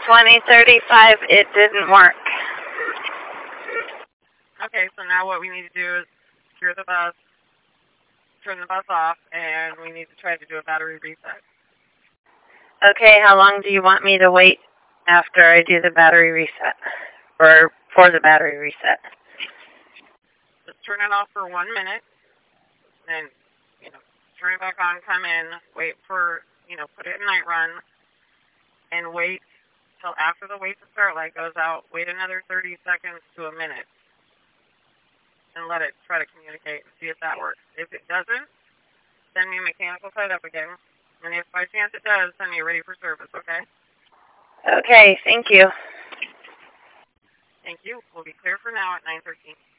2035, it didn't work. Okay, so now what we need to do is secure the bus, turn the bus off, and we need to try to do a battery reset. Okay, how long do you want me to wait after I do the battery reset? Or for the battery reset? Just turn it off for 1 minute, then, turn it back on, come in, wait for, put it in night run, and wait till after the wait to start light goes out, wait another 30 seconds to a minute, and let it try to communicate and see if that works. If it doesn't, send me a mechanical setup again, and if by chance it does, send me ready for service, okay? Okay, thank you. Thank you. We'll be clear for now at 9:13.